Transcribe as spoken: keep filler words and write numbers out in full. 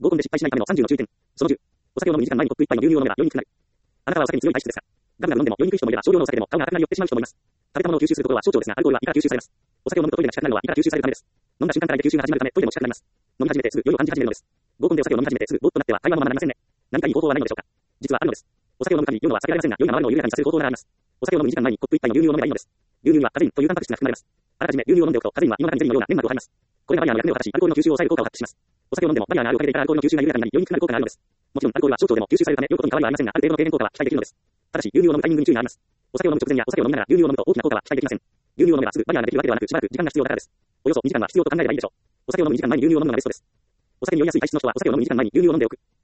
合コンで失敗しないためのさんじゅうの注意点。そのじゅう。お酒を飲むにじかんまえにコップ一杯の牛乳を飲めば酔いにくくなる。あなたはお酒に強い体質ですが、ガブガブ飲んでも酔いにくい人もいれば少量のお酒でも顔が赤くなり寄ってしまう人もいます。食べたものを吸収することは小腸ですが、アルコールは胃から吸収されます。お酒を飲むとトイレが近くなるのは胃から吸収されるためです。飲んだ瞬間から胃で吸収が始まるためトイレも近くなります。飲み始めてすぐ酔いを感じ始めるのです。合コンでお酒を飲み始めてすぐぼーっとなっては会話もままなりませんね。何かいい方法はないのでしょうか。実はあるのです。お酒を飲むたびに酔うのは避けられませんが、酔いが回るのを緩やかにさせる方法があります。お酒を飲むにじかんまえにコップ一杯の牛乳を飲めばいいのです。牛乳にはカゼインというタンパク質が含まれます。あらかじめ牛乳を飲んでおくとカゼインは胃の中にゼリーのような粘膜を張ります。これがバリアの役目を果たし、アルコールの吸収を抑える効果を発揮します。お酒を飲んでもバリアがあるおかげで胃からアルコールの吸収が緩やかになり酔いにくくなる効果があるのです。もちろんアルコールは小腸でも吸収されるため酔うことに変わりはありませんが、ある程度の軽減効果は期待できるのです。ただし、牛乳を飲むタイミングに注意があります。お酒を飲む直前やお酒を飲みながら牛乳を飲むと大きな効果は期待できません。牛乳を飲めばすぐバリアができるわけではなく、しばらく時間が必要だからです。およそにじかんは必要と考えればいいでしょう。お酒を飲むにじかんまえに牛乳を飲むのがベストです。お酒に酔いやすい体質の人はお酒を飲むにじかんまえに牛乳を飲んでおく。